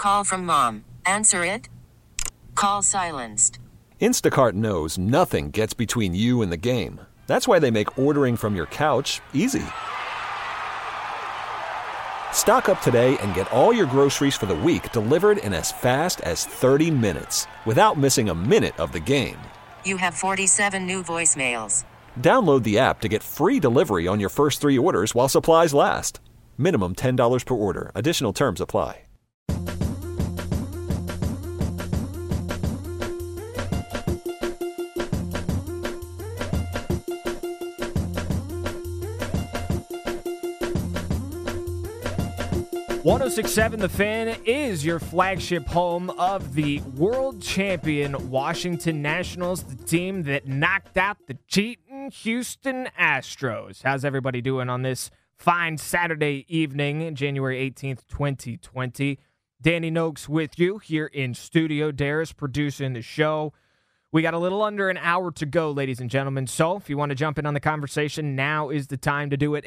Call from mom. Answer it. Call silenced. Instacart knows nothing gets between you and the game. That's why they make ordering from your couch easy. Stock up today and get all your groceries for the week delivered in as fast as 30 minutes without missing a minute of the game. You have 47 new voicemails. Download the app to get free delivery on your first 3 orders while supplies last. Minimum $10 per order. Additional terms apply. 106.7 The Fan is your flagship home of the world champion Washington Nationals, the team that knocked out the cheating Houston Astros. How's everybody doing on this fine Saturday evening, January 18th, 2020? Danny Noakes with you here in studio. Darius producing the show. We got a little under an hour to go, ladies and gentlemen. So if you want to jump in on the conversation, now is the time to do it.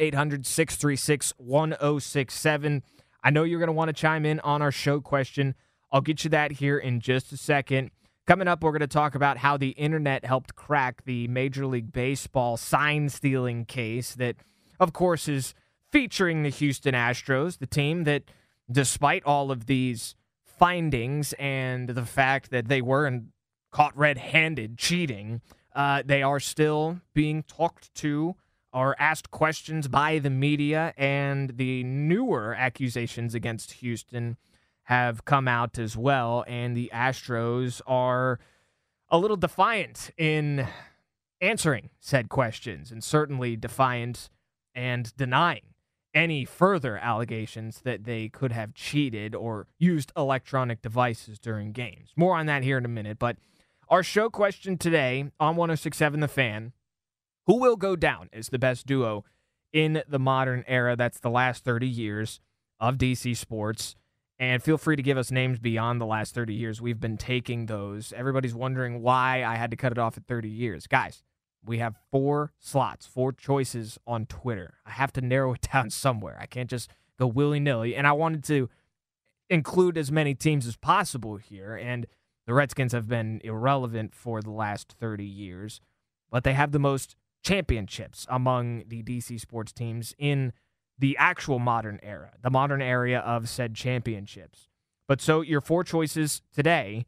800-636-1067. I know you're going to want to chime in on our show question. I'll get you that here in just a second. Coming up, we're going to talk about how the internet helped crack the Major League Baseball sign-stealing case that, of course, is featuring the Houston Astros, the team that, despite all of these findings and the fact that they weren't caught red-handed cheating, they are still being talked to or asked questions by the media, and the newer accusations against Houston have come out as well, and the Astros are a little defiant in answering said questions, and certainly defiant and denying any further allegations that they could have cheated or used electronic devices during games. More on that here in a minute, but our show question today on 106.7 The Fan: who will go down as the best duo in the modern era? That's the last 30 years of DC sports. And feel free to give us names beyond the last 30 years. We've been taking those. Everybody's wondering why I had to cut it off at 30 years. Guys, we have 4 slots, 4 choices on Twitter. I have to narrow it down somewhere. I can't just go willy-nilly. And I wanted to include as many teams as possible here. And the Redskins have been irrelevant for the last 30 years. But they have the most championships among the DC sports teams in the actual modern era, the modern era of said championships. But so your 4 choices today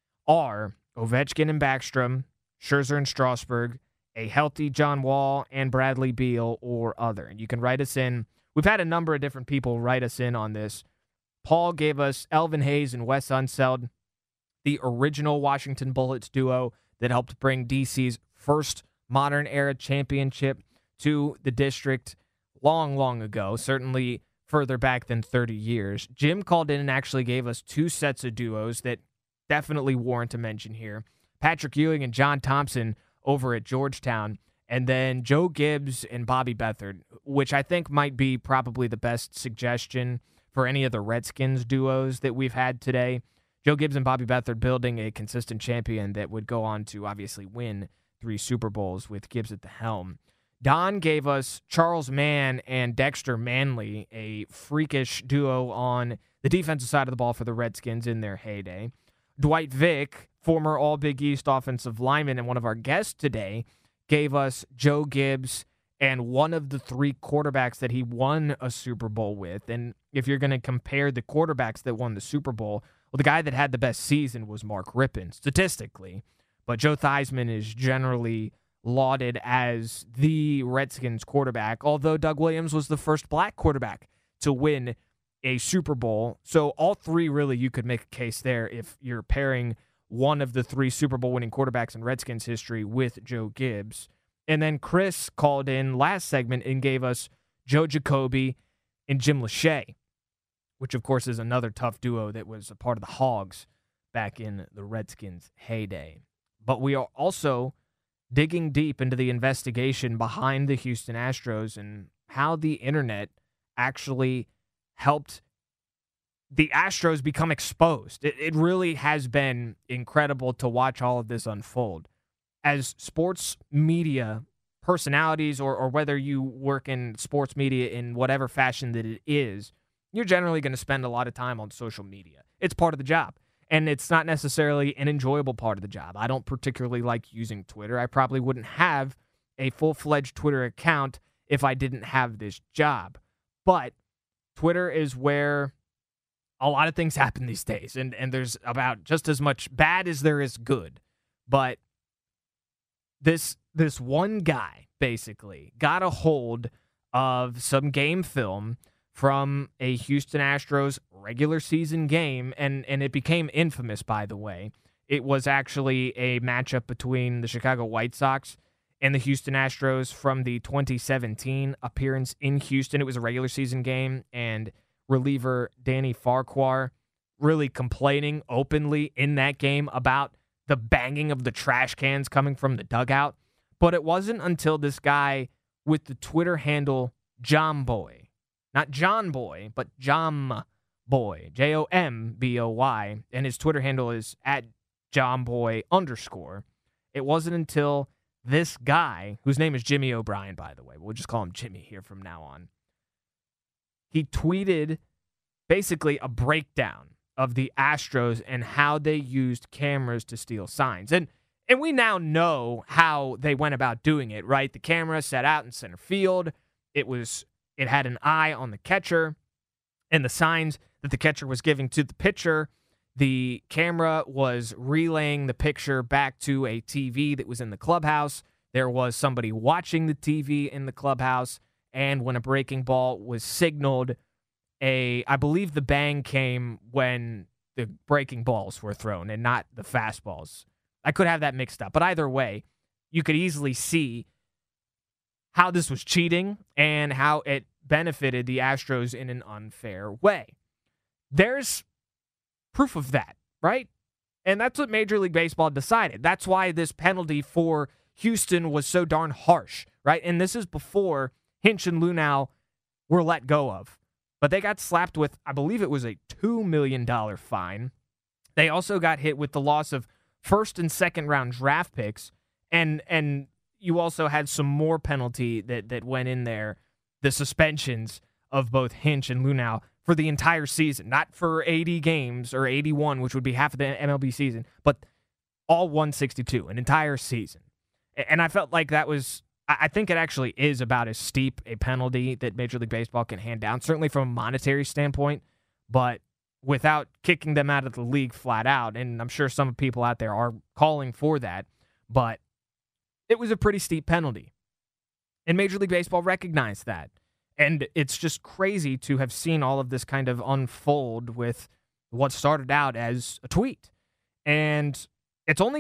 are Ovechkin and Backstrom, Scherzer and Strasburg, a healthy John Wall and Bradley Beal, or other. And you can write us in. We've had a number of different people write us in on this. Paul gave us Elvin Hayes and Wes Unseld, the original Washington Bullets duo that helped bring DC's first modern-era championship to the district long, long ago, certainly further back than 30 years. Jim called in and actually gave us 2 sets of duos that definitely warrant a mention here. Patrick Ewing and John Thompson over at Georgetown, and then Joe Gibbs and Bobby Beathard, which I think might be probably the best suggestion for any of the Redskins duos that we've had today. Joe Gibbs and Bobby Beathard building a consistent champion that would go on to obviously win 3 Super Bowls with Gibbs at the helm. Don gave us Charles Mann and Dexter Manley, a freakish duo on the defensive side of the ball for the Redskins in their heyday. Dwight Vick, former All-Big East offensive lineman and one of our guests today, gave us Joe Gibbs and one of the 3 quarterbacks that he won a Super Bowl with. And if you're going to compare the quarterbacks that won the Super Bowl, well, the guy that had the best season was Mark Rippon, statistically. But Joe Theismann is generally lauded as the Redskins quarterback, although Doug Williams was the first black quarterback to win a Super Bowl. So all 3, really, you could make a case there if you're pairing one of the 3 Super Bowl winning quarterbacks in Redskins history with Joe Gibbs. And then Chris called in last segment and gave us Joe Jacoby and Jim Lachey, which, of course, is another tough duo that was a part of the Hogs back in the Redskins' heyday. But we are also digging deep into the investigation behind the Houston Astros and how the internet actually helped the Astros become exposed. It really has been incredible to watch all of this unfold. As sports media personalities, or whether you work in sports media in whatever fashion that it is, you're generally going to spend a lot of time on social media. It's part of the job. And it's not necessarily an enjoyable part of the job. I don't particularly like using Twitter. I probably wouldn't have a full-fledged Twitter account if I didn't have this job. But Twitter is where a lot of things happen these days, and there's about just as much bad as there is good. But this one guy basically got a hold of some game film from a Houston Astros regular season game, and it became infamous, by the way. It was actually a matchup between the Chicago White Sox and the Houston Astros from the 2017 appearance in Houston. It was a regular season game, and reliever Danny Farquhar really complaining openly in that game about the banging of the trash cans coming from the dugout. But it wasn't until this guy with the Twitter handle Jomboy, not John Boy, but Jomboy, Jomboy, and his Twitter handle is @Jomboy_. It wasn't until this guy, whose name is Jimmy O'Brien, by the way, we'll just call him Jimmy here from now on, he tweeted basically a breakdown of the Astros and how they used cameras to steal signs. And we now know how they went about doing it, right? The camera set out in center field. It had an eye on the catcher, and the signs that the catcher was giving to the pitcher, the camera was relaying the picture back to a TV that was in the clubhouse. There was somebody watching the TV in the clubhouse, and when a breaking ball was signaled, I believe the bang came when the breaking balls were thrown and not the fastballs. I could have that mixed up, but either way, you could easily see how this was cheating and how it benefited the Astros in an unfair way. There's proof of that, right? And that's what Major League Baseball decided. That's why this penalty for Houston was so darn harsh, right? And this is before Hinch and Luhnow were let go of. But they got slapped with, I believe it was a $2 million fine. They also got hit with the loss of first and second round draft picks. And you also had some more penalty that went in there, the suspensions of both Hinch and Luhnow for the entire season, not for 80 games or 81, which would be half of the MLB season, but all 162, an entire season. And I felt like that was, I think it actually is about as steep a penalty that Major League Baseball can hand down, certainly from a monetary standpoint, but without kicking them out of the league flat out. And I'm sure some people out there are calling for that, but it was a pretty steep penalty. And Major League Baseball recognized that. And it's just crazy to have seen all of this kind of unfold with what started out as a tweet. And it's only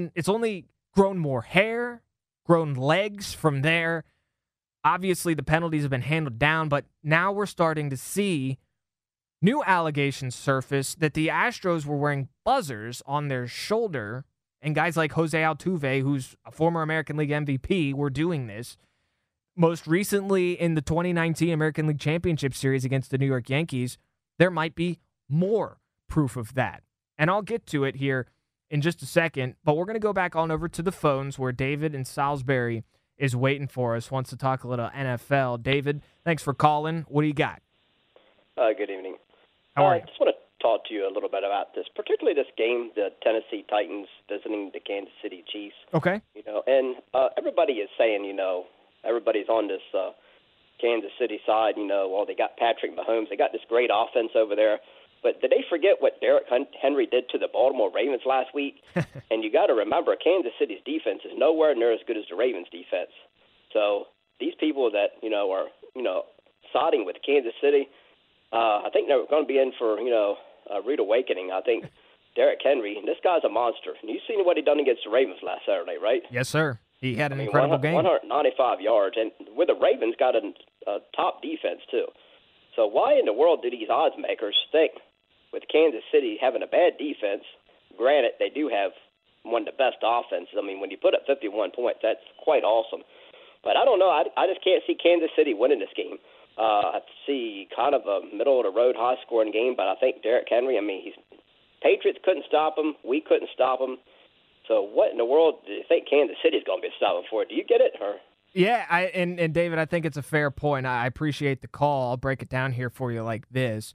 grown more hair, grown legs from there. Obviously, the penalties have been handled down, but now we're starting to see new allegations surface that the Astros were wearing buzzers on their shoulder, and guys like Jose Altuve, who's a former American League MVP, were doing this. Most recently in the 2019 American League Championship Series against the New York Yankees, there might be more proof of that. And I'll get to it here in just a second, but we're going to go back on over to the phones where David in Salisbury is waiting for us, wants to talk a little NFL. David, thanks for calling. What do you got? Good evening. How are you? I just want to talk to you a little bit about this, particularly this game, the Tennessee Titans visiting the Kansas City Chiefs. Okay. And everybody is saying, everybody's on this Kansas City side, they got Patrick Mahomes. They got this great offense over there. But did they forget what Derrick Henry did to the Baltimore Ravens last week? And you got to remember, Kansas City's defense is nowhere near as good as the Ravens' defense. So these people that, are, siding with Kansas City, I think they're going to be in for, a rude awakening. I think Derrick Henry, this guy's a monster. And you've seen what he done against the Ravens last Saturday, right? Yes, sir. He had an incredible game. 195 yards, and where the Ravens got a top defense, too. So why in the world do these odds makers think with Kansas City having a bad defense, granted, they do have one of the best offenses. I mean, when you put up 51 points, that's quite awesome. But I don't know. I just can't see Kansas City winning this game. I see kind of a middle-of-the-road, high-scoring game, but I think Derrick Henry, Patriots couldn't stop him. We couldn't stop him. So what in the world do you think Kansas City is going to be stopping for? Do you get it? Or? Yeah, and David, I think it's a fair point. I appreciate the call. I'll break it down here for you like this.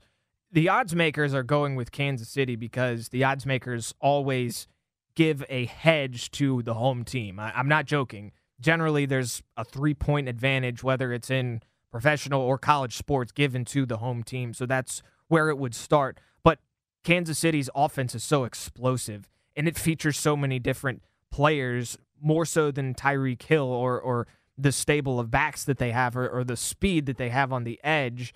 The odds makers are going with Kansas City because the odds makers always give a hedge to the home team. I'm not joking. Generally, there's a 3-point advantage, whether it's in professional or college sports, given to the home team. So that's where it would start. But Kansas City's offense is so explosive, and it features so many different players, more so than Tyreek Hill or the stable of backs that they have or the speed that they have on the edge.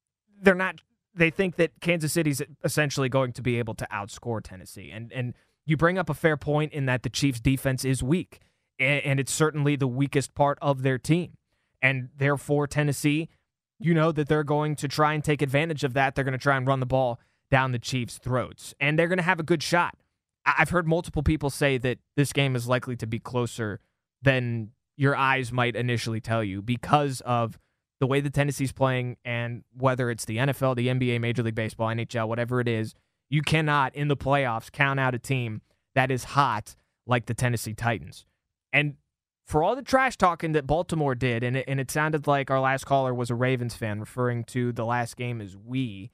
They think that Kansas City's essentially going to be able to outscore Tennessee. And you bring up a fair point in that the Chiefs' defense is weak, and it's certainly the weakest part of their team. And therefore, Tennessee, you know that they're going to try and take advantage of that. They're going to try and run the ball down the Chiefs' throats, and they're going to have a good shot. I've heard multiple people say that this game is likely to be closer than your eyes might initially tell you because of the way that Tennessee's playing, and whether it's the NFL, the NBA, Major League Baseball, NHL, whatever it is, you cannot, in the playoffs, count out a team that is hot like the Tennessee Titans. And for all the trash talking that Baltimore did, and it sounded like our last caller was a Ravens fan referring to the last game as we,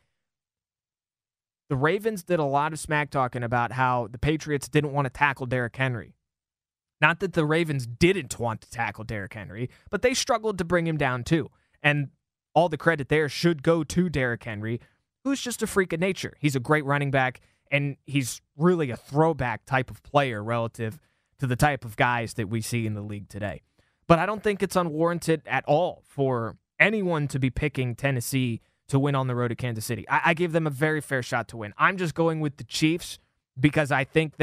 the Ravens did a lot of smack talking about how the Patriots didn't want to tackle Derrick Henry. Not that the Ravens didn't want to tackle Derrick Henry, but they struggled to bring him down too. And all the credit there should go to Derrick Henry, who's just a freak of nature. He's a great running back, and he's really a throwback type of player relative to the type of guys that we see in the league today. But I don't think it's unwarranted at all for anyone to be picking Tennessee to win on the road to Kansas City. I give them a very fair shot to win. I'm just going with the Chiefs because I think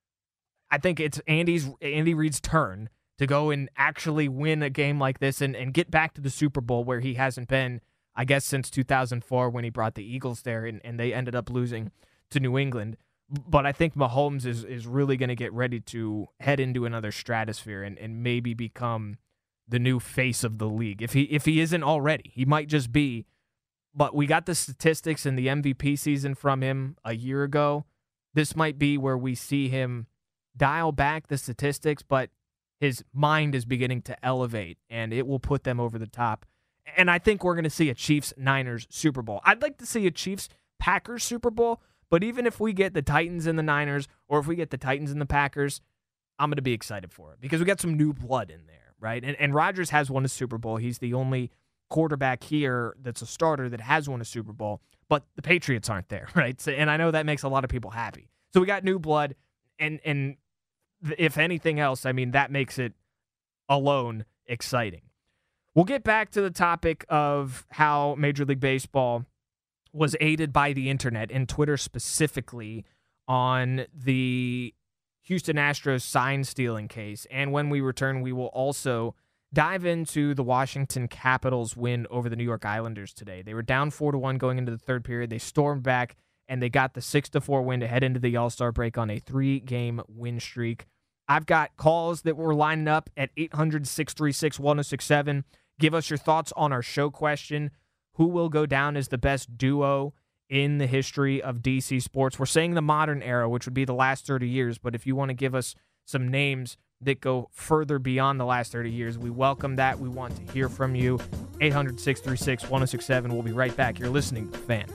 it's Andy Reid's turn to go and actually win a game like this and get back to the Super Bowl where he hasn't been, I guess, since 2004 when he brought the Eagles there and they ended up losing to New England. But I think Mahomes is really going to get ready to head into another stratosphere and maybe become the new face of the league. If he isn't already, he might just be. But we got the statistics in the MVP season from him a year ago. This might be where we see him dial back the statistics, but his mind is beginning to elevate, and it will put them over the top. And I think we're going to see a Chiefs-Niners Super Bowl. I'd like to see a Chiefs-Packers Super Bowl, but even if we get the Titans and the Niners, or if we get the Titans and the Packers, I'm going to be excited for it because we got some new blood in there, right? And Rodgers has won a Super Bowl. He's the only quarterback here that's a starter that has won a Super Bowl, but the Patriots aren't there, right? So, and I know that makes a lot of people happy. So we got new blood, and if anything else, I mean, that makes it alone exciting. We'll get back to the topic of how Major League Baseball was aided by the internet, and Twitter specifically, on the Houston Astros sign stealing case. And when we return, we will also dive into the Washington Capitals win over the New York Islanders today. They were down 4-1 going into the third period. They stormed back, and they got the 6-4 win to head into the All-Star break on a 3-game win streak. I've got calls that we're lining up at 800-636-1067. Give us your thoughts on our show question. Who will go down as the best duo in the history of DC sports? We're saying the modern era, which would be the last 30 years, but if you want to give us some names that go further beyond the last 30 years, we welcome that. We want to hear from you. 800-636-1067. We'll be right back. You're listening to The Fan.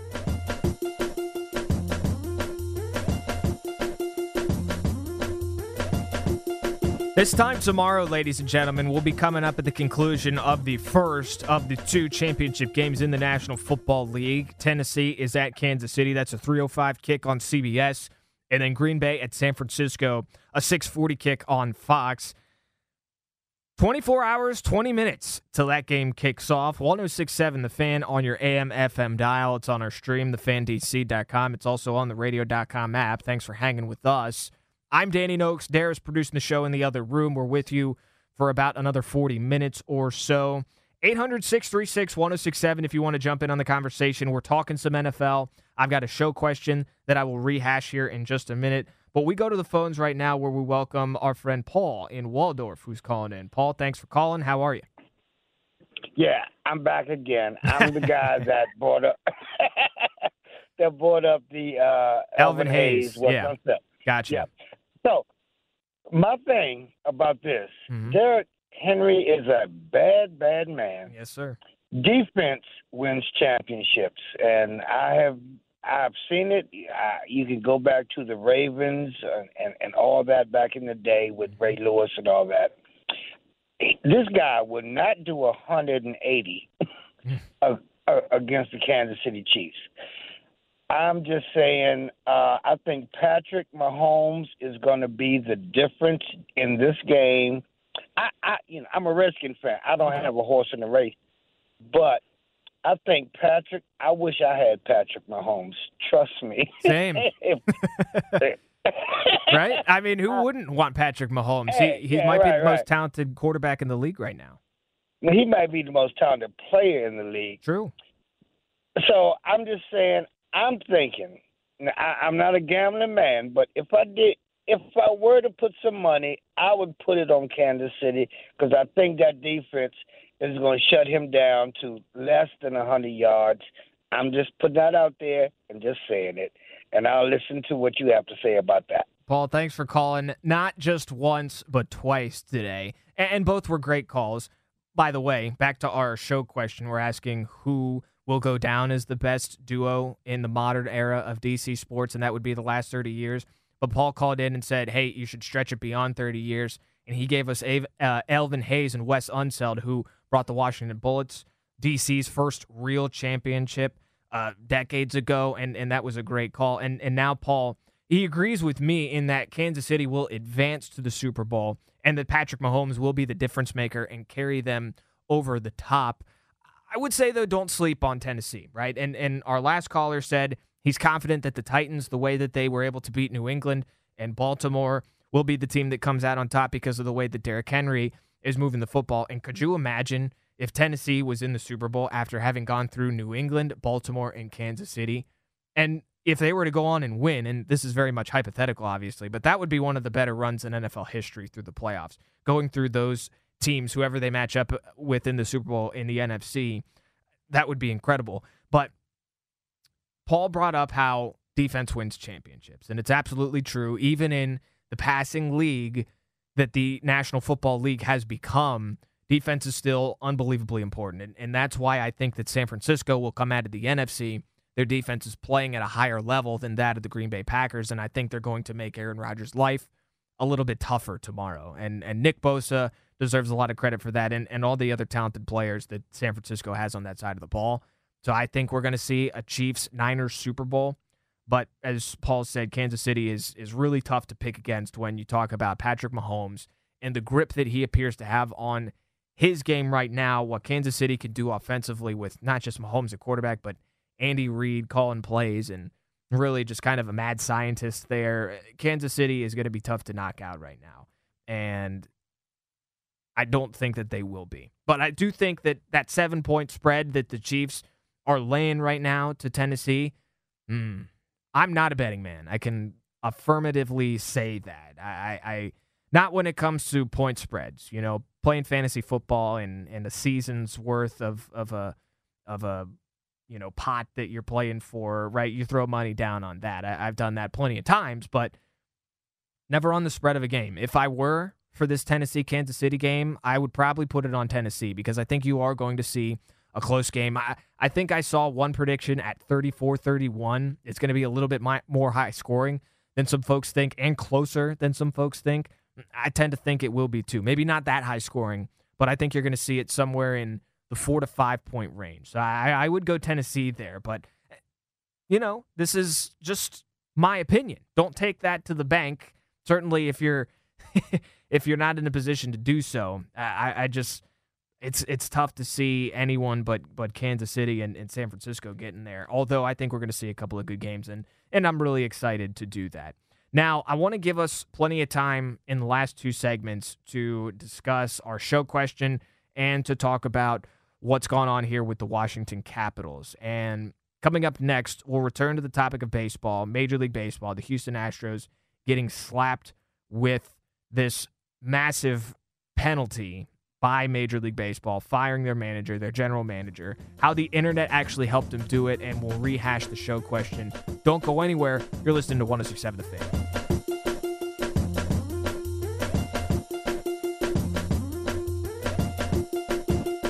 This time tomorrow, ladies and gentlemen, we'll be coming up at the conclusion of the first of the 2 championship games in the National Football League. Tennessee is at Kansas City. That's a 3:05 kick on CBS. And then Green Bay at San Francisco, a 6:40 kick on Fox. 24 hours, 20 minutes till that game kicks off. 106.7 The Fan on your AM/FM dial. It's on our stream, thefandc.com. It's also on the radio.com app. Thanks for hanging with us. I'm Danny Noakes. Dara's producing the show in the other room. We're with you for about another 40 minutes or so. 800-636-1067 if you want to jump in on the conversation. We're talking some NFL. I've got a show question that I will rehash here in just a minute. But we go to the phones right now where we welcome our friend Paul in Waldorf who's calling in. Paul, thanks for calling. How are you? Yeah, I'm back again. I'm the guy that brought up the Elvin Hayes. Yeah, gotcha. Yeah. So, my thing about this, Derrick Henry is a bad, bad man. Yes, sir. defense wins championships, and I've seen it. You can go back to the Ravens and all that back in the day with Ray Lewis and all that. This guy would not do 180 against the Kansas City Chiefs. I'm just saying, I think Patrick Mahomes is going to be the difference in this game. I'm a Redskins fan. I don't have a horse in the race, but I think Patrick. I wish I had Patrick Mahomes. Trust me. Same. Right? I mean, who wouldn't want Patrick Mahomes? He might be the most talented quarterback in the league right now. He might be the most talented player in the league. True. So I'm just saying. I'm thinking. I'm not a gambling man, but if I were to put some money, I would put it on Kansas City because I think that defense is going to shut him down to less than 100 yards. I'm just putting that out there and just saying it, and I'll listen to what you have to say about that. Paul, thanks for calling not just once but twice today, and both were great calls. By the way, back to our show question, we're asking who will go down as the best duo in the modern era of DC sports, and that would be the last 30 years. But Paul called in and said, hey, you should stretch it beyond 30 years. And he gave us Elvin Hayes and Wes Unseld, who brought the Washington Bullets DC's first real championship decades ago, and that was a great call. And now Paul, he agrees with me in that Kansas City will advance to the Super Bowl and that Patrick Mahomes will be the difference maker and carry them over the top. I would say, though, don't sleep on Tennessee, right? And our last caller said he's confident that the Titans, the way that they were able to beat New England and Baltimore, will be the team that comes out on top because of the way that Derrick Henry is moving the football. And could you imagine if Tennessee was in the Super Bowl after having gone through New England, Baltimore, and Kansas City? And if they were to go on and win, and this is very much hypothetical, obviously, but that would be one of the better runs in NFL history through the playoffs, going through those teams, whoever they match up with in the Super Bowl in the NFC. That would be incredible. But Paul brought up how defense wins championships, and it's absolutely true. Even in the passing league that the National Football League has become, defense is still unbelievably important, and that's why I think that San Francisco will come out of the NFC. Their defense is playing at a higher level than that of the Green Bay Packers, and I think they're going to make Aaron Rodgers' life a little bit tougher tomorrow. And Nick Bosa deserves a lot of credit for that, and all the other talented players that San Francisco has on that side of the ball. So I think we're going to see a Chiefs-Niners Super Bowl. But as Paul said, Kansas City is really tough to pick against when you talk about Patrick Mahomes and the grip that he appears to have on his game right now, what Kansas City can do offensively with not just Mahomes at quarterback, but Andy Reid calling plays and really just kind of a mad scientist there. Kansas City is going to be tough to knock out right now. And I don't think that they will be. But I do think that 7-point spread that the Chiefs are laying right now to Tennessee, I'm not a betting man. I can affirmatively say that. I not when it comes to point spreads. You know, playing fantasy football and a season's worth of a pot that you're playing for, right? You throw money down on that. I've done that plenty of times, but never on the spread of a game. If I were for this Tennessee-Kansas City game, I would probably put it on Tennessee because I think you are going to see a close game. I think I saw one prediction at 34-31. It's going to be a little bit more high scoring than some folks think and closer than some folks think. I tend to think it will be too. Maybe not that high scoring, but I think you're going to see it somewhere in the 4 to 5 point range. So I would go Tennessee there, but this is just my opinion. Don't take that to the bank. Certainly if you're if you're not in a position to do so, it's tough to see anyone but Kansas City and San Francisco getting there. Although I think we're going to see a couple of good games, and I'm really excited to do that. Now, I want to give us plenty of time in the last two segments to discuss our show question and to talk about what's gone on here with the Washington Capitals. And coming up next, we'll return to the topic of baseball, Major League Baseball, the Houston Astros getting slapped with this massive penalty by Major League Baseball, firing their manager, their general manager, how the internet actually helped them do it, and we'll rehash the show question. Don't go anywhere. You're listening to 106.7 The Fan.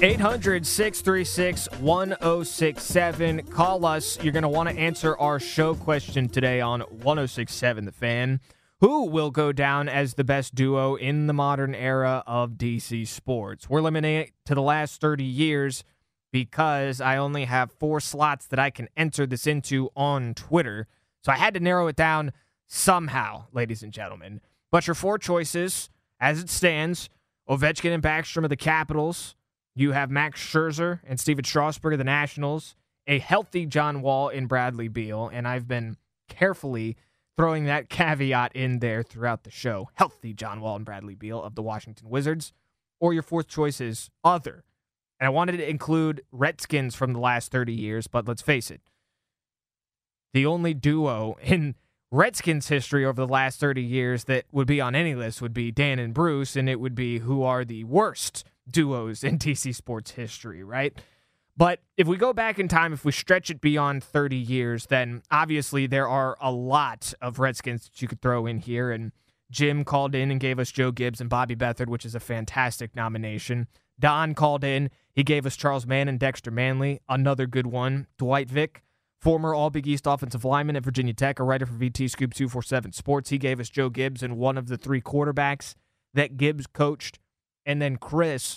800-636-1067. Call us. You're going to want to answer our show question today on 1067 The Fan. Who will go down as the best duo in the modern era of DC sports? We're limiting it to the last 30 years because I only have 4 slots that I can enter this into on Twitter. So I had to narrow it down somehow, ladies and gentlemen. But your 4 choices, as it stands, Ovechkin and Backstrom of the Capitals. You have Max Scherzer and Steven Strasburg of the Nationals. A healthy John Wall and Bradley Beal. And I've been carefully throwing that caveat in there throughout the show. Healthy John Wall and Bradley Beal of the Washington Wizards. Or your 4th choice is other. And I wanted to include Redskins from the last 30 years, but let's face it. The only duo in Redskins history over the last 30 years that would be on any list would be Dan and Bruce, and it would be who are the worst duos in DC sports history, right? But if we go back in time, if we stretch it beyond 30 years, then obviously there are a lot of Redskins that you could throw in here. And Jim called in and gave us Joe Gibbs and Bobby Beathard, which is a fantastic nomination. Don called in. He gave us Charles Mann and Dexter Manley, another good one. Dwight Vick, former All-Big East offensive lineman at Virginia Tech, a writer for VT Scoop 247 Sports. He gave us Joe Gibbs and one of the 3 quarterbacks that Gibbs coached. And then Chris,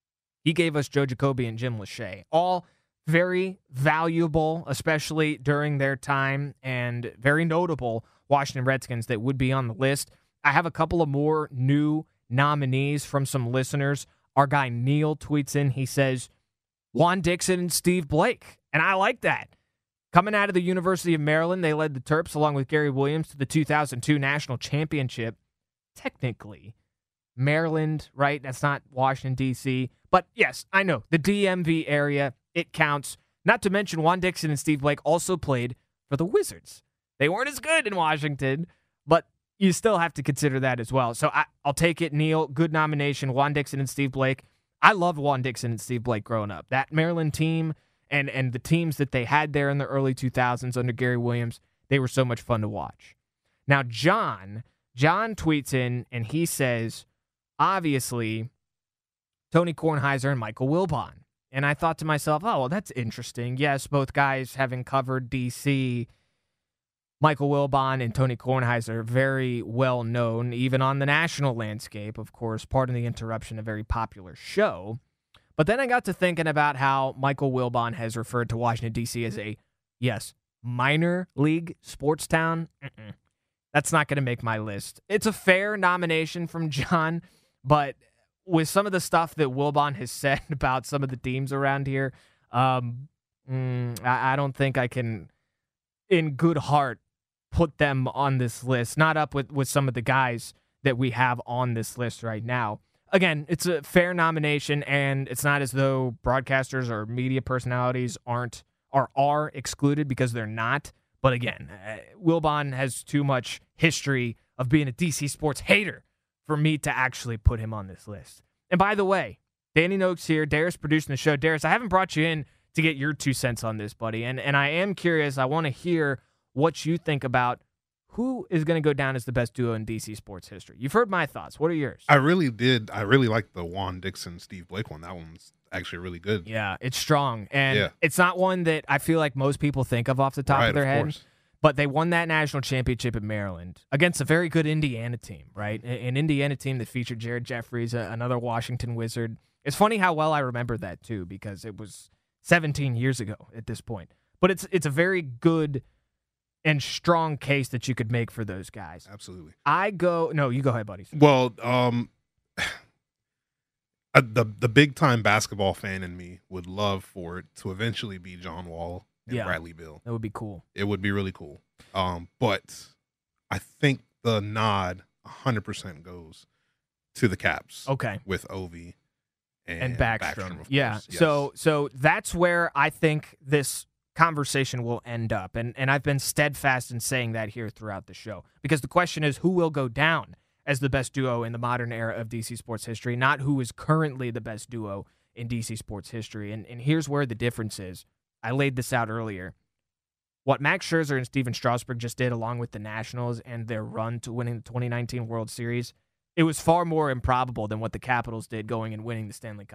he gave us Joe Jacoby and Jim Lachey. All very valuable, especially during their time, and very notable Washington Redskins that would be on the list. I have a couple of more new nominees from some listeners. Our guy Neil tweets in. He says, Juan Dixon and Steve Blake. And I like that. Coming out of the University of Maryland, they led the Terps along with Gary Williams to the 2002 National Championship. Technically, Maryland, right? That's not Washington, D.C. But yes, I know. The DMV area, it counts. Not to mention Juan Dixon and Steve Blake also played for the Wizards. They weren't as good in Washington, but you still have to consider that as well. So I'll take it, Neil. Good nomination, Juan Dixon and Steve Blake. I loved Juan Dixon and Steve Blake growing up. That Maryland team and the teams that they had there in the early 2000s under Gary Williams, they were so much fun to watch. Now, John tweets in, and he says, obviously, Tony Kornheiser and Michael Wilbon. And I thought to myself, oh, well, that's interesting. Yes, both guys having covered D.C., Michael Wilbon and Tony Kornheiser, very well known, even on the national landscape, of course. Pardon the interruption, a very popular show. But then I got to thinking about how Michael Wilbon has referred to Washington, D.C. as a, yes, minor league sports town. That's not going to make my list. It's a fair nomination from John, but with some of the stuff that Wilbon has said about some of the teams around here, I don't think I can, in good heart, put them on this list. Not up with some of the guys that we have on this list right now. Again, it's a fair nomination, and it's not as though broadcasters or media personalities are excluded because they're not. But again, Wilbon has too much history of being a DC sports hater for me to actually put him on this list. And by the way, Danny Noakes here. Darius producing the show. Darius, I haven't brought you in to get your 2 cents on this, buddy. And I am curious. I want to hear what you think about who is going to go down as the best duo in DC sports history. You've heard my thoughts. What are yours? I really did. I really liked the Juan Dixon, Steve Blake one. That one's actually really good. Yeah, it's strong. And it's not one that I feel like most people think of off the top of their head. Course. But they won that national championship in Maryland against a very good Indiana team, right? An Indiana team that featured Jared Jeffries, another Washington Wizard. It's funny how well I remember that, too, because it was 17 years ago at this point. But it's a very good and strong case that you could make for those guys. Absolutely. No, you go ahead, buddy. Well, the big-time basketball fan in me would love for it to eventually be John Wall and Bradley Beal. That would be cool. It would be really cool. But I think the nod 100% goes to the Caps. Okay. With Ovi and Backstrom. Of yeah. course. Yes. So that's where I think this conversation will end up. And I've been steadfast in saying that here throughout the show. Because the question is, who will go down as the best duo in the modern era of DC sports history, not who is currently the best duo in DC sports history. And here's where the difference is. I laid this out earlier. What Max Scherzer and Steven Strasburg just did along with the Nationals and their run to winning the 2019 World Series, it was far more improbable than what the Capitals did going and winning the Stanley Cup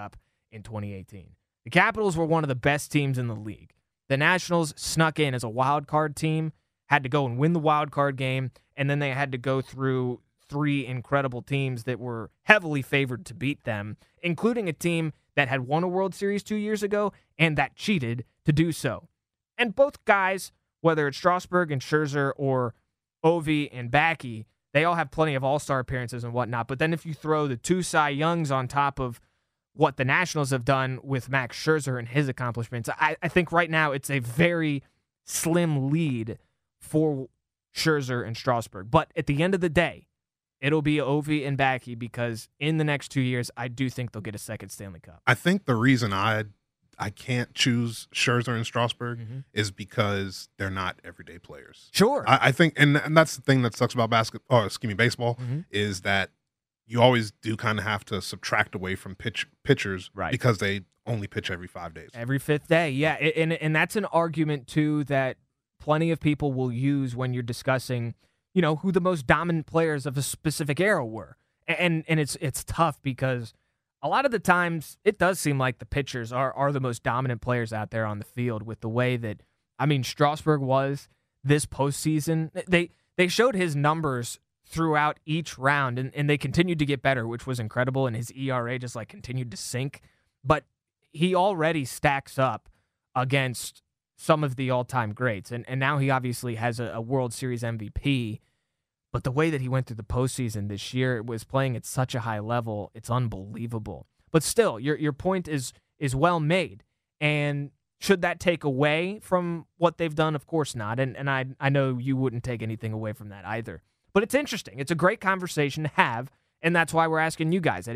in 2018. The Capitals were one of the best teams in the league. The Nationals snuck in as a wild card team, had to go and win the wild card game, and then they had to go through 3 incredible teams that were heavily favored to beat them, including a team that had won a World Series 2 years ago and that cheated to do so. And both guys, whether it's Strasburg and Scherzer or Ovi and Backey, they all have plenty of all-star appearances and whatnot. But then if you throw the 2 Cy Youngs on top of what the Nationals have done with Max Scherzer and his accomplishments, I think right now it's a very slim lead for Scherzer and Strasburg. But at the end of the day, it'll be Ovi and Backey because in the next 2 years, I do think they'll get a second Stanley Cup. I think the reason I can't choose Scherzer and Strasburg is because they're not everyday players. Sure. I think, and that's the thing that sucks about baseball, is that you always do kind of have to subtract away from pitchers because they only pitch every 5 days. Every 5th day, yeah. And that's an argument, too, that plenty of people will use when you're discussing, who the most dominant players of a specific era were. And it's tough because a lot of the times it does seem like the pitchers are the most dominant players out there on the field with the way that, Strasburg was this postseason. They showed his numbers throughout each round, and they continued to get better, which was incredible, and his ERA just continued to sink. But he already stacks up against some of the all-time greats, and now he obviously has a World Series MVP. But the way that he went through the postseason this year, it was playing at such a high level, it's unbelievable. But still, your point is well made. And should that take away from what they've done? Of course not. And I know you wouldn't take anything away from that either. But it's interesting. It's a great conversation to have, and that's why we're asking you guys at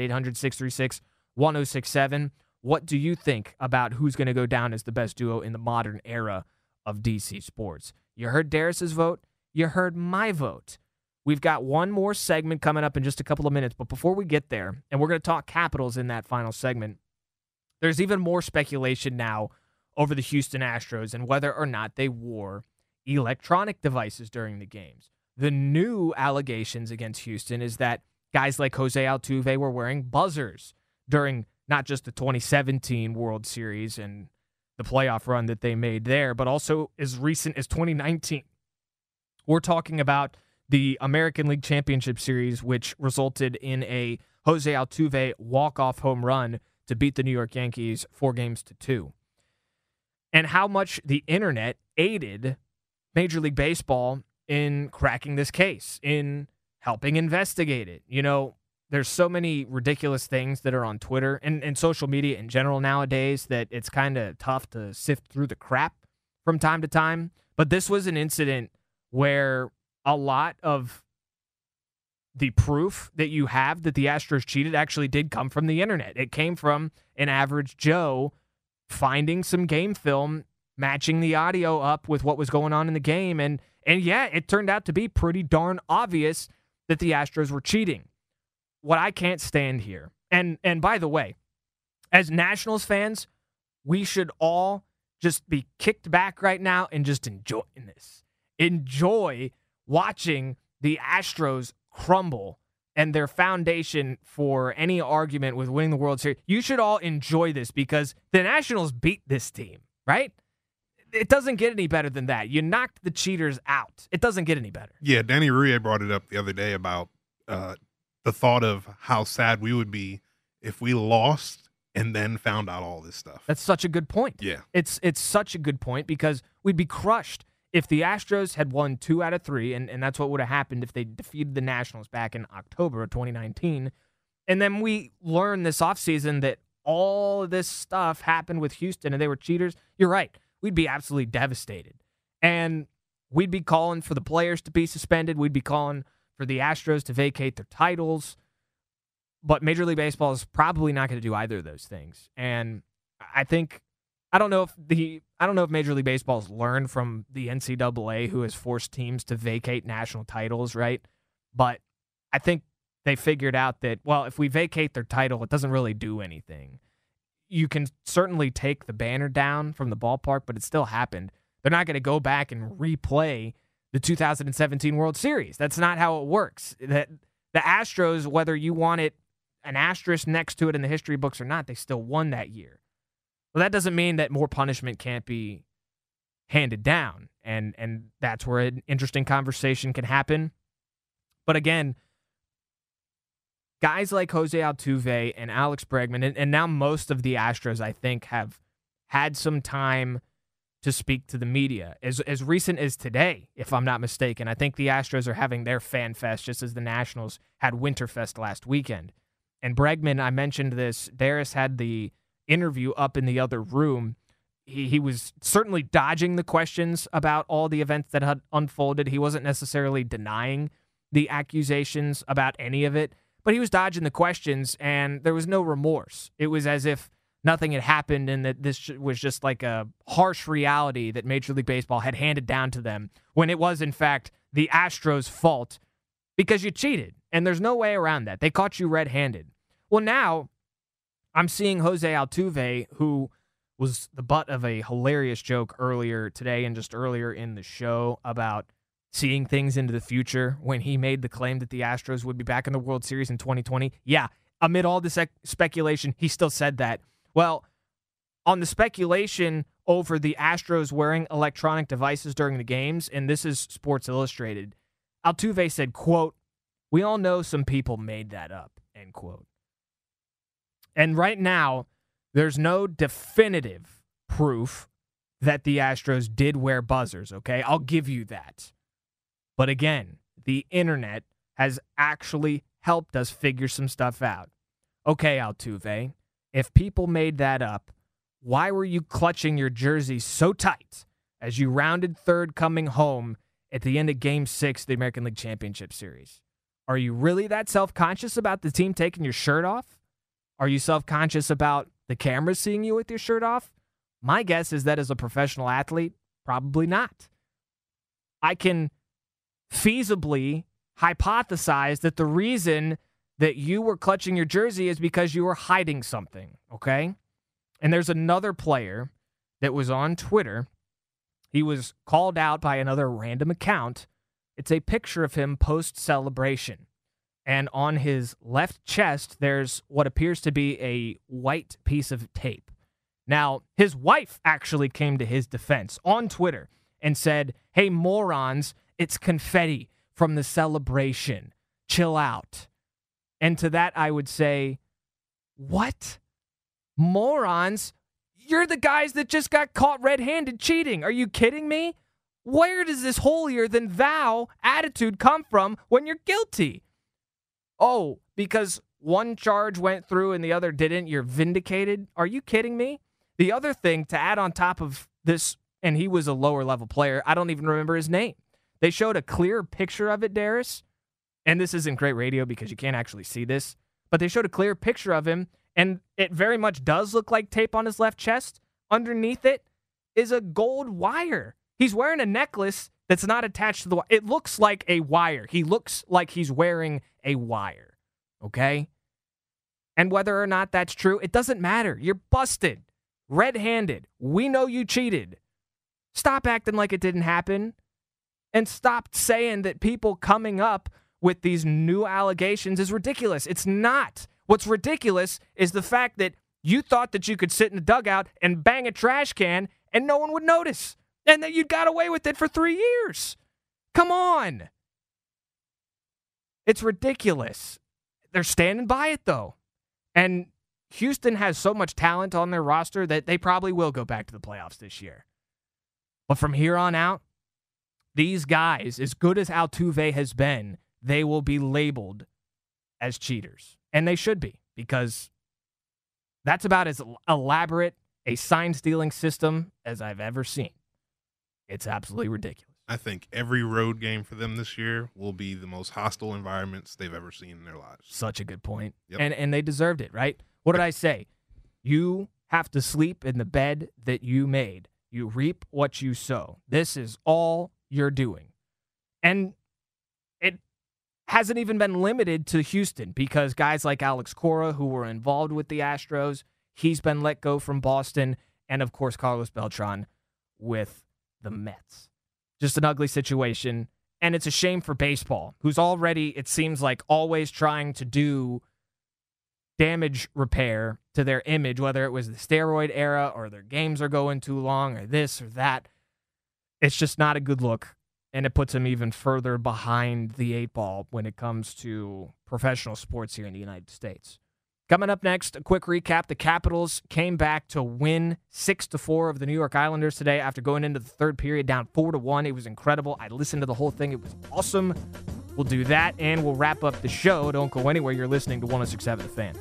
800-636-1067. What do you think about who's going to go down as the best duo in the modern era of DC sports? You heard Darius's vote. You heard my vote. We've got one more segment coming up in just a couple of minutes, but before we get there, and we're going to talk Capitals in that final segment, there's even more speculation now over the Houston Astros and whether or not they wore electronic devices during the games. The new allegations against Houston is that guys like Jose Altuve were wearing buzzers during not just the 2017 World Series and the playoff run that they made there, but also as recent as 2019. We're talking about the American League Championship Series, which resulted in a Jose Altuve walk-off home run to beat the New York Yankees 4-2. And how much the internet aided Major League Baseball in cracking this case, in helping investigate it. There's so many ridiculous things that are on Twitter and social media in general nowadays that it's kind of tough to sift through the crap from time to time. But this was an incident where a lot of the proof that you have that the Astros cheated actually did come from the internet. It came from an average Joe finding some game film, matching the audio up with what was going on in the game. And yeah, it turned out to be pretty darn obvious that the Astros were cheating. What I can't stand here, and by the way, as Nationals fans, we should all just be kicked back right now and just enjoy this. Enjoy watching the Astros crumble and their foundation for any argument with winning the World Series. You should all enjoy this because the Nationals beat this team, right? It doesn't get any better than that. You knocked the cheaters out. It doesn't get any better. Yeah, Danny Rouillet brought it up the other day about the thought of how sad we would be if we lost and then found out all this stuff. That's such a good point. Yeah. It's such a good point because we'd be crushed if the Astros had won 2 out of 3, and that's what would have happened if they defeated the Nationals back in October of 2019. And then we learned this offseason that all of this stuff happened with Houston and they were cheaters. You're right. We'd be absolutely devastated. And we'd be calling for the players to be suspended. We'd be calling for the Astros to vacate their titles. But Major League Baseball is probably not going to do either of those things. And I don't know if Major League Baseball's learned from the NCAA, who has forced teams to vacate national titles, right? But I think they figured out that, well, if we vacate their title, it doesn't really do anything. You can certainly take the banner down from the ballpark, but it still happened. They're not going to go back and replay the 2017 World Series. That's not how it works. The Astros, whether you want it an asterisk next to it in the history books or not, they still won that year. Well, that doesn't mean that more punishment can't be handed down, and that's where an interesting conversation can happen. But again, guys like Jose Altuve and Alex Bregman, and now most of the Astros, I think, have had some time to speak to the media. As recent as today, if I'm not mistaken, I think the Astros are having their Fan Fest just as the Nationals had Winterfest last weekend. And Bregman, I mentioned this, Darius had the interview up in the other room. He was certainly dodging the questions about all the events that had unfolded. He wasn't necessarily denying the accusations about any of it, but he was dodging the questions, and there was no remorse. It was as if nothing had happened and that this was just like a harsh reality that Major League Baseball had handed down to them when it was, in fact, the Astros' fault because you cheated, and there's no way around that. They caught you red-handed. Well, now I'm seeing Jose Altuve, who was the butt of a hilarious joke earlier today and just earlier in the show about seeing things into the future when he made the claim that the Astros would be back in the World Series in 2020. Yeah, amid all this speculation, he still said that. Well, on the speculation over the Astros wearing electronic devices during the games, and this is Sports Illustrated, Altuve said, quote, "We all know some people made that up," end quote. And right now, there's no definitive proof that the Astros did wear buzzers, okay? I'll give you that. But again, the internet has actually helped us figure some stuff out. Okay, Altuve, if people made that up, why were you clutching your jersey so tight as you rounded third coming home at the end of Game 6 of the American League Championship Series? Are you really that self-conscious about the team taking your shirt off? Are you self-conscious about the cameras seeing you with your shirt off? My guess is that as a professional athlete, probably not. I can feasibly hypothesize that the reason that you were clutching your jersey is because you were hiding something, okay? And there's another player that was on Twitter. He was called out by another random account. It's a picture of him post-celebration. And on his left chest, there's what appears to be a white piece of tape. Now, his wife actually came to his defense on Twitter and said, "Hey, morons, it's confetti from the celebration. Chill out." And to that, I would say, what? Morons? You're the guys that just got caught red-handed cheating. Are you kidding me? Where does this holier-than-thou attitude come from when you're guilty? Oh, because one charge went through and the other didn't, you're vindicated? Are you kidding me? The other thing to add on top of this, and he was a lower-level player, I don't even remember his name. They showed a clear picture of it, Darius, and this isn't great radio because you can't actually see this, but they showed a clear picture of him, and it very much does look like tape on his left chest. Underneath it is a gold wire. He's wearing a necklace that's not attached to the wire. It looks like a wire. He looks like he's wearing a wire, okay? And whether or not that's true, it doesn't matter. You're busted, red-handed. We know you cheated. Stop acting like it didn't happen, and stop saying that people coming up with these new allegations is ridiculous. It's not. What's ridiculous is the fact that you thought that you could sit in the dugout and bang a trash can and no one would notice, and that you got away with it for 3 years. Come on. It's ridiculous. They're standing by it, though. And Houston has so much talent on their roster that they probably will go back to the playoffs this year. But from here on out, these guys, as good as Altuve has been, they will be labeled as cheaters. And they should be, because that's about as elaborate a sign-stealing system as I've ever seen. It's absolutely ridiculous. I think every road game for them this year will be the most hostile environments they've ever seen in their lives. Such a good point. Yep. And they deserved it, right? What did I say? You have to sleep in the bed that you made. You reap what you sow. This is all you're doing. And it hasn't even been limited to Houston, because guys like Alex Cora, who were involved with the Astros, he's been let go from Boston, and of course Carlos Beltran with the Mets. Just an ugly situation, and it's a shame for baseball, who's already, it seems like, always trying to do damage repair to their image, whether it was the steroid era or their games are going too long or this or that. It's just not a good look, and it puts them even further behind the 8 ball when it comes to professional sports here in the United States. Coming up next, a quick recap. The Capitals came back to win 6-4 of the New York Islanders today after going into the third period down 4-1. It was incredible. I listened to the whole thing. It was awesome. We'll do that, and we'll wrap up the show. Don't go anywhere. You're listening to 106.7 The Fan.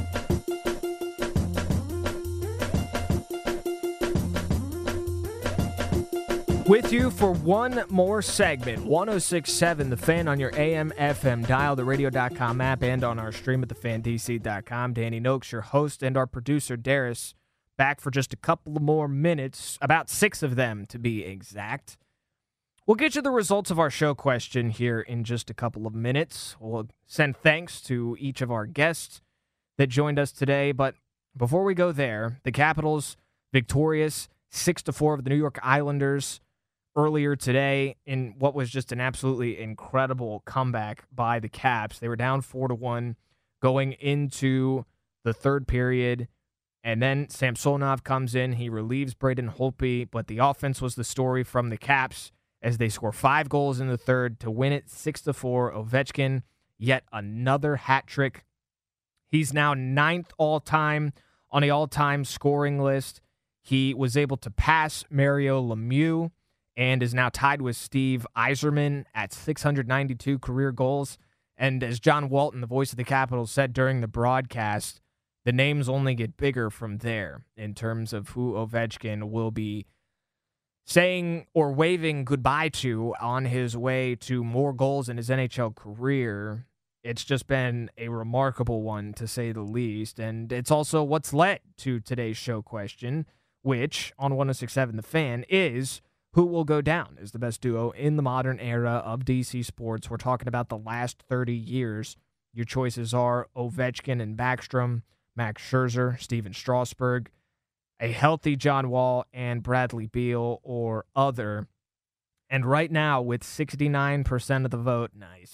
With you for one more segment, 106.7 The Fan on your AM, FM dial, the radio.com app, and on our stream at thefandc.com. Danny Noakes, your host, and our producer, Darius, back for just a couple of more minutes, about 6 of them to be exact. We'll get you the results of our show question here in just a couple of minutes. We'll send thanks to each of our guests that joined us today, but before we go there, the Capitals victorious 6-4 of the New York Islanders earlier today in what was just an absolutely incredible comeback by the Caps. They were down 4-1 going into the third period, and then Samsonov comes in. He relieves Braden Holtby, but the offense was the story from the Caps as they score 5 goals in the third to win it 6-4. Ovechkin, yet another hat trick. He's now 9th all-time on the all-time scoring list. He was able to pass Mario Lemieux and is now tied with Steve Yzerman at 692 career goals. And as John Walton, the voice of the Capitals, said during the broadcast, the names only get bigger from there in terms of who Ovechkin will be saying or waving goodbye to on his way to more goals in his NHL career. It's just been a remarkable one, to say the least. And it's also what's led to today's show question, which on 106.7 The Fan is, who will go down as the best duo in the modern era of DC sports? We're talking about the last 30 years. Your choices are Ovechkin and Backstrom, Max Scherzer, Steven Strasburg, a healthy John Wall, and Bradley Beal or other. And right now, with 69% of the vote,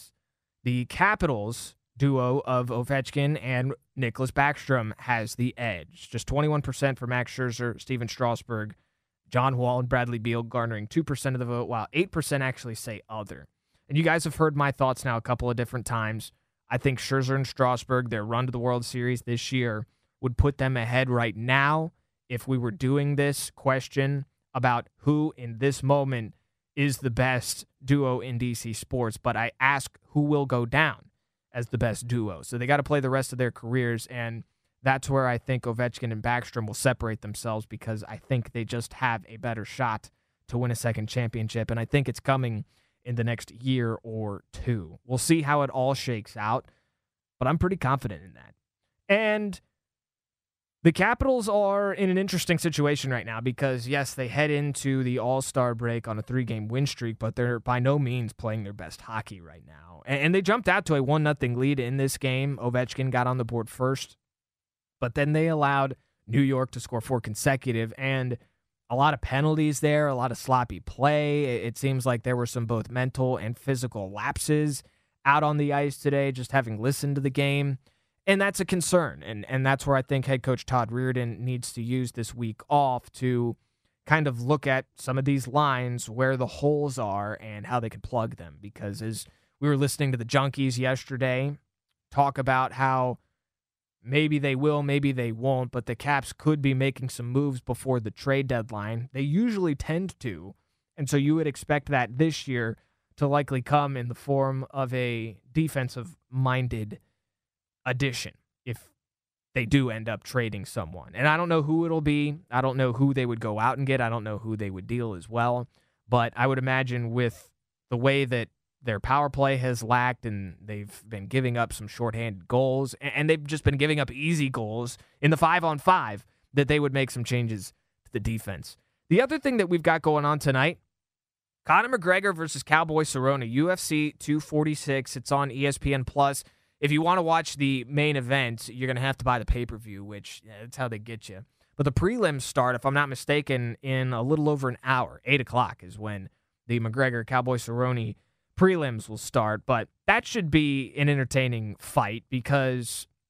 the Capitals duo of Ovechkin and Nicklas Backstrom has the edge. Just 21% for Max Scherzer, Steven Strasburg, John Wall, and Bradley Beal garnering 2% of the vote, while 8% actually say other. And you guys have heard my thoughts now a couple of different times. I think Scherzer and Strasburg, their run to the World Series this year, would put them ahead right now if we were doing this question about who in this moment is the best duo in DC sports. But I ask who will go down as the best duo. So they got to play the rest of their careers, and that's where I think Ovechkin and Backstrom will separate themselves, because I think they just have a better shot to win a second championship, and I think it's coming in the next year or two. We'll see how it all shakes out, but I'm pretty confident in that. And the Capitals are in an interesting situation right now because, yes, they head into the All-Star break on a 3-game win streak, but they're by no means playing their best hockey right now. And they jumped out to a 1-0 lead in this game. Ovechkin got on the board first, but then they allowed New York to score 4 consecutive, and a lot of penalties there, a lot of sloppy play. It seems like there were some both mental and physical lapses out on the ice today, just having listened to the game. And that's a concern, and that's where I think head coach Todd Reirden needs to use this week off to kind of look at some of these lines, where the holes are, and how they can plug them. Because as we were listening to the Junkies yesterday talk about how maybe they will, maybe they won't, but the Caps could be making some moves before the trade deadline. They usually tend to, and so you would expect that this year to likely come in the form of a defensive-minded addition if they do end up trading someone. And I don't know who it'll be. I don't know who they would go out and get. I don't know who they would deal as well. But I would imagine with the way that their power play has lacked, and they've been giving up some shorthanded goals, and they've just been giving up easy goals in the 5-on-5, that they would make some changes to the defense. The other thing that we've got going on tonight, Conor McGregor versus Cowboy Cerrone, UFC 246. It's on ESPN+. If you want to watch the main event, you're going to have to buy the pay-per-view, which that's how they get you. But the prelims start, if I'm not mistaken, in a little over an hour. 8 o'clock is when the McGregor-Cowboy Cerrone prelims will start. But that should be an entertaining fight, because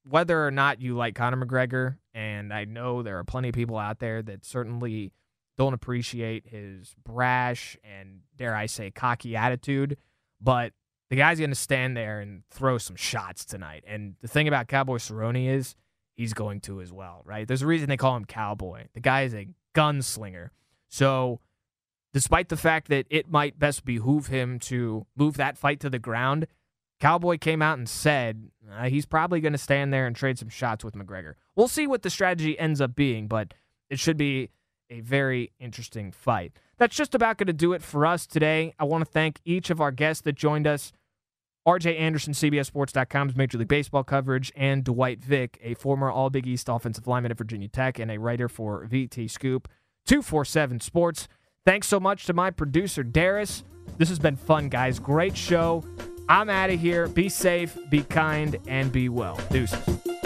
whether or not you like Conor McGregor, and I know there are plenty of people out there that certainly don't appreciate his brash and, dare I say, cocky attitude, but the guy's going to stand there and throw some shots tonight. And the thing about Cowboy Cerrone is he's going to as well, right? There's a reason they call him Cowboy. The guy is a gunslinger. So despite the fact that it might best behoove him to move that fight to the ground, Cowboy came out and said he's probably going to stand there and trade some shots with McGregor. We'll see what the strategy ends up being, but it should be a very interesting fight. That's just about going to do it for us today. I want to thank each of our guests that joined us. RJ Anderson, CBSSports.com's Major League Baseball coverage, and Dwight Vick, a former All-Big East offensive lineman at Virginia Tech and a writer for VT Scoop 247 Sports. Thanks so much to my producer, Darius. This has been fun, guys. Great show. I'm out of here. Be safe, be kind, and be well. Deuces.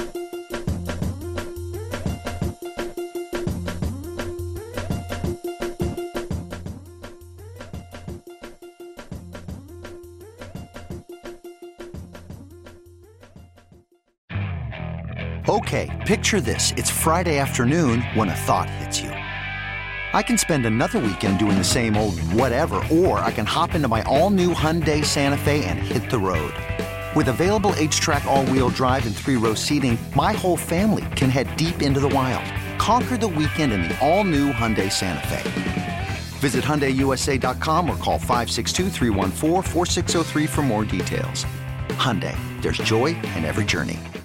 Okay, picture this. It's Friday afternoon when a thought hits you. I can spend another weekend doing the same old whatever, or I can hop into my all-new Hyundai Santa Fe and hit the road. With available H-Track all-wheel drive and 3-row seating, my whole family can head deep into the wild. Conquer the weekend in the all-new Hyundai Santa Fe. Visit HyundaiUSA.com or call 562-314-4603 for more details. Hyundai, there's joy in every journey.